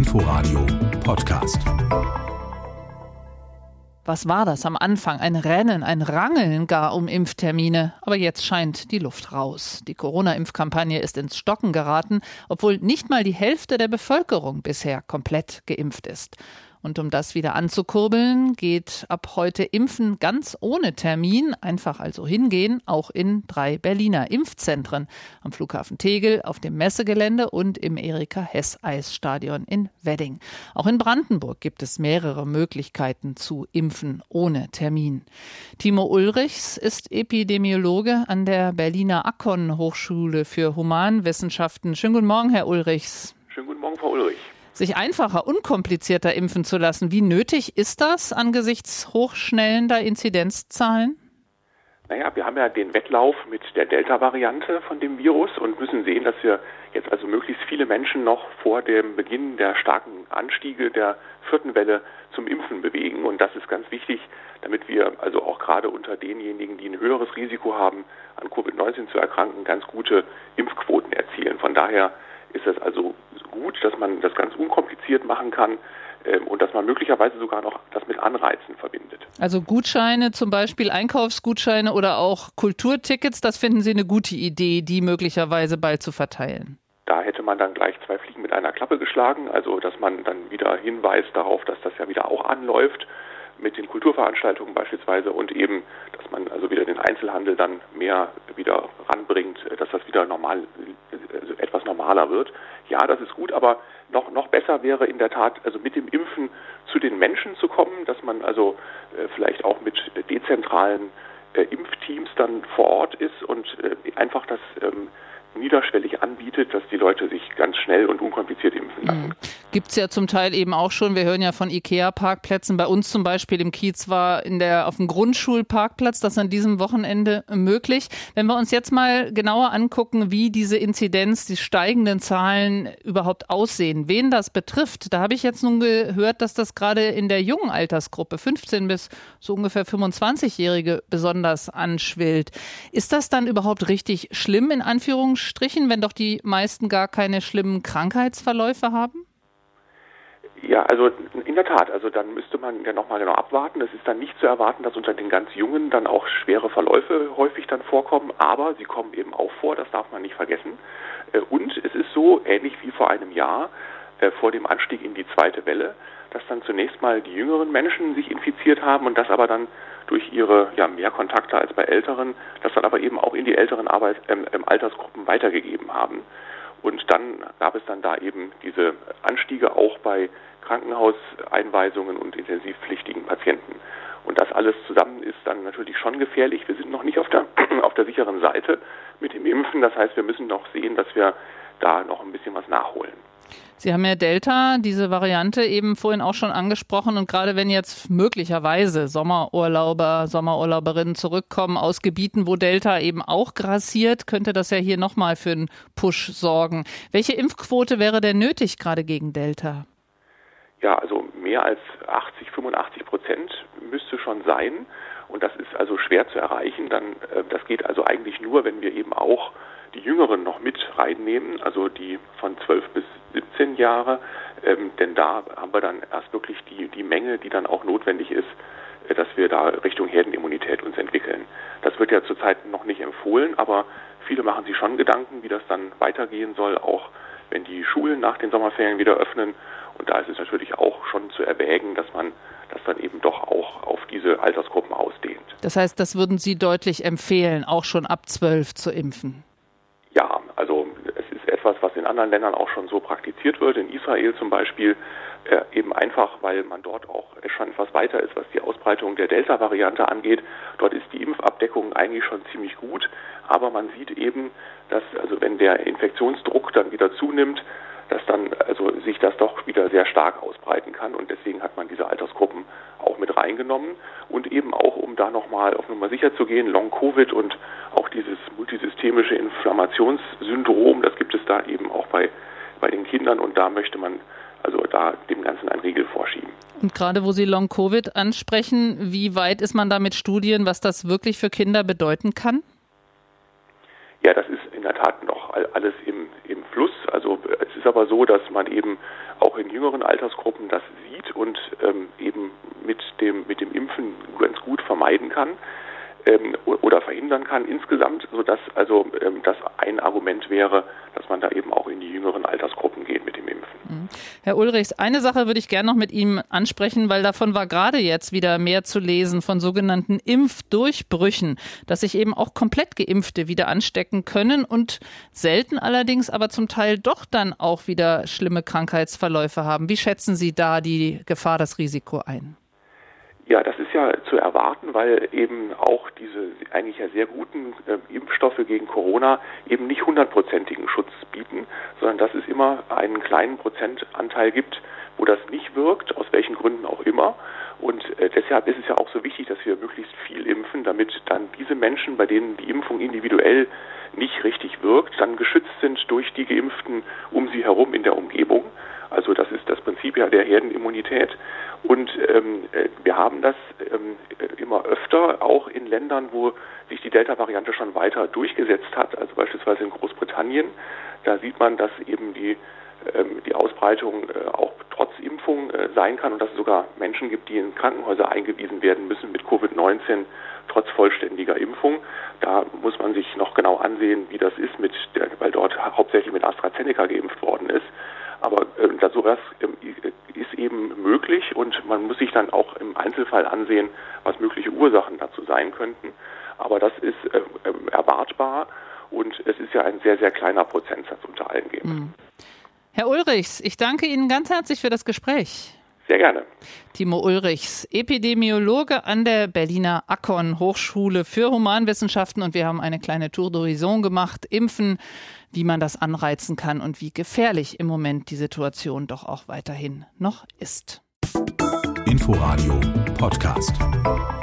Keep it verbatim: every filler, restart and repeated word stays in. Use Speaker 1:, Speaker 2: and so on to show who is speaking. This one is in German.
Speaker 1: Inforadio Podcast.
Speaker 2: Was war das am Anfang? Ein Rennen, ein Rangeln gar um Impftermine. Aber jetzt scheint die Luft raus. Die Corona-Impfkampagne ist ins Stocken geraten, obwohl nicht mal die Hälfte der Bevölkerung bisher komplett geimpft ist. Und um das wieder anzukurbeln, geht ab heute Impfen ganz ohne Termin, einfach also hingehen, auch in drei Berliner Impfzentren. Am Flughafen Tegel, auf dem Messegelände und im Erika-Hess-Eisstadion in Wedding. Auch in Brandenburg gibt es mehrere Möglichkeiten zu impfen ohne Termin. Timo Ulrichs ist Epidemiologe an der Berliner Akkon Hochschule für Humanwissenschaften. Schönen guten Morgen, Herr Ulrichs.
Speaker 3: Schönen guten Morgen, Frau Ulrich.
Speaker 2: Sich einfacher, unkomplizierter impfen zu lassen. Wie nötig ist das angesichts hochschnellender Inzidenzzahlen?
Speaker 3: Naja, wir haben ja den Wettlauf mit der Delta-Variante von dem Virus und müssen sehen, dass wir jetzt also möglichst viele Menschen noch vor dem Beginn der starken Anstiege der vierten Welle zum Impfen bewegen. Und das ist ganz wichtig, damit wir also auch gerade unter denjenigen, die ein höheres Risiko haben, an Covid neunzehn zu erkranken, ganz gute Impfquoten erzielen. Von daher ist es also gut, dass man das ganz unkompliziert machen kann ähm, und dass man möglicherweise sogar noch das mit Anreizen verbindet.
Speaker 2: Also Gutscheine, zum Beispiel Einkaufsgutscheine oder auch Kulturtickets, das finden Sie eine gute Idee, die möglicherweise bald zu verteilen?
Speaker 3: Da hätte man dann gleich zwei Fliegen mit einer Klappe geschlagen, also dass man dann wieder hinweist darauf, dass das ja wieder auch anläuft mit den Kulturveranstaltungen beispielsweise und eben, dass man also wieder den Einzelhandel dann mehr wieder ranbringt, dass das wieder normal, also etwas normaler wird. Ja, das ist gut, aber noch noch besser wäre in der Tat, also mit dem Impfen zu den Menschen zu kommen, dass man also äh, vielleicht auch mit dezentralen äh, Impfteams dann vor Ort ist und äh, einfach das ähm, niederschwellig anbietet, dass die Leute sich ganz schnell und unkompliziert impfen lassen.
Speaker 2: Mhm. Gibt es ja zum Teil eben auch schon, wir hören ja von IKEA-Parkplätzen, bei uns zum Beispiel im Kiez war in der, auf dem Grundschulparkplatz das an diesem Wochenende möglich. Wenn wir uns jetzt mal genauer angucken, wie diese Inzidenz, die steigenden Zahlen überhaupt aussehen, wen das betrifft, da habe ich jetzt nun gehört, dass das gerade in der jungen Altersgruppe, fünfzehn bis so ungefähr fünfundzwanzigjährige, besonders anschwillt. Ist das dann überhaupt richtig schlimm, in Anführungsstrichen? Strichen, wenn doch die meisten gar keine schlimmen Krankheitsverläufe haben?
Speaker 3: Ja, also in der Tat, also dann müsste man ja nochmal genau abwarten. Es ist dann nicht zu erwarten, dass unter den ganz Jungen dann auch schwere Verläufe häufig dann vorkommen, aber sie kommen eben auch vor, das darf man nicht vergessen. Und es ist so, ähnlich wie vor einem Jahr, vor dem Anstieg in die zweite Welle, dass dann zunächst mal die jüngeren Menschen sich infiziert haben und das aber dann durch ihre ja mehr Kontakte als bei Älteren, das dann aber eben auch in die älteren Arbeit, ähm, Altersgruppen weitergegeben haben. Und dann gab es dann da eben diese Anstiege auch bei Krankenhauseinweisungen und intensivpflichtigen Patienten. Und das alles zusammen ist dann natürlich schon gefährlich. Wir sind noch nicht auf der, auf der sicheren Seite mit dem Impfen. Das heißt, wir müssen noch sehen, dass wir da noch ein bisschen was nachholen.
Speaker 2: Sie haben ja Delta, diese Variante eben vorhin auch schon angesprochen. Und gerade wenn jetzt möglicherweise Sommerurlauber, Sommerurlauberinnen zurückkommen aus Gebieten, wo Delta eben auch grassiert, könnte das ja hier nochmal für einen Push sorgen. Welche Impfquote wäre denn nötig gerade gegen Delta?
Speaker 3: Ja, also mehr als achtzig, fünfundachtzig Prozent müsste schon sein. Und das ist also schwer zu erreichen. Dann, das geht also eigentlich nur, wenn wir eben auch die Jüngeren noch mit reinnehmen, also die von zwölf bis siebzehn Jahre, ähm, denn da haben wir dann erst wirklich die, die Menge, die dann auch notwendig ist, äh, dass wir da Richtung Herdenimmunität uns entwickeln. Das wird ja zurzeit noch nicht empfohlen, aber viele machen sich schon Gedanken, wie das dann weitergehen soll, auch wenn die Schulen nach den Sommerferien wieder öffnen. Und da ist es natürlich auch schon zu erwägen, dass man das dann eben doch auch auf diese Altersgruppen ausdehnt.
Speaker 2: Das heißt, das würden Sie deutlich empfehlen, auch schon ab zwölf zu impfen?
Speaker 3: Ja, also es ist etwas, was in anderen Ländern auch schon so praktiziert wird, in Israel zum Beispiel, äh, eben einfach, weil man dort auch schon etwas weiter ist, was die Ausbreitung der Delta-Variante angeht. Dort ist die Impfabdeckung eigentlich schon ziemlich gut, aber man sieht eben, dass also wenn der Infektionsdruck dann wieder zunimmt, dass dann also sich das doch wieder sehr stark ausbreiten kann und deswegen hat man diese Altersgruppen auch mit reingenommen und eben auch, um da nochmal auf Nummer sicher zu gehen, Long-Covid und auch dieses multisystemische Inflammationssyndrom, das gibt es da eben auch bei, bei den Kindern und da möchte man also da dem Ganzen einen Riegel vorschieben.
Speaker 2: Und gerade wo Sie Long-Covid ansprechen, wie weit ist man da mit Studien, was das wirklich für Kinder bedeuten kann?
Speaker 3: Ja, das ist in der Tat noch noch alles im, im Fluss. Also es ist aber so, dass man eben auch in jüngeren Altersgruppen das sieht und ähm, eben mit dem, mit dem Impfen ganz gut vermeiden kann ähm, oder verhindern kann insgesamt, sodass also ähm, das ein Argument wäre, dass man da eben auch in die jüngeren Altersgruppen geht mit dem Impfen.
Speaker 2: Herr Ulrichs, eine Sache würde ich gerne noch mit Ihnen ansprechen, weil davon war gerade jetzt wieder mehr zu lesen von sogenannten Impfdurchbrüchen, dass sich eben auch komplett Geimpfte wieder anstecken können und selten allerdings aber zum Teil doch dann auch wieder schlimme Krankheitsverläufe haben. Wie schätzen Sie da die Gefahr, das Risiko ein?
Speaker 3: Ja, das ist ja zu erwarten, weil eben auch diese eigentlich ja sehr guten äh, Impfstoffe gegen Corona eben nicht hundertprozentigen Schutz bieten, sondern dass es immer einen kleinen Prozentanteil gibt, wo das nicht wirkt, aus welchen Gründen auch immer. Und äh, deshalb ist es ja auch so wichtig, dass wir möglichst viel impfen, damit dann diese Menschen, bei denen die Impfung individuell nicht richtig wirkt, dann geschützt sind durch die Geimpften um sie herum in der Umgebung. Also das ist das Prinzip ja der Herdenimmunität. Und ähm, wir haben das ähm, immer öfter, auch in Ländern, wo sich die Delta-Variante schon weiter durchgesetzt hat, also beispielsweise in Großbritannien. Da sieht man, dass eben die, ähm, die Ausbreitung äh, auch trotz Impfung äh, sein kann und dass es sogar Menschen gibt, die in Krankenhäuser eingewiesen werden müssen mit Covid neunzehn trotz vollständiger Impfung. Da muss man sich noch genau ansehen, wie das ist, mit der, weil dort hauptsächlich mit AstraZeneca geimpft worden ist. Aber äh, da sowas äh, ist eben möglich und man muss sich dann auch im Einzelfall ansehen, was mögliche Ursachen dazu sein könnten. Aber das ist äh, erwartbar und es ist ja ein sehr, sehr kleiner Prozentsatz unter allen Geimpften.
Speaker 2: Mhm. Herr Ulrichs, ich danke Ihnen ganz herzlich für das Gespräch.
Speaker 3: Sehr gerne.
Speaker 2: Timo Ulrichs, Epidemiologe an der Berliner Akkon Hochschule für Humanwissenschaften und wir haben eine kleine Tour d'Horizon gemacht, Impfen, wie man das anreizen kann und wie gefährlich im Moment die Situation doch auch weiterhin noch ist.
Speaker 1: Inforadio Podcast.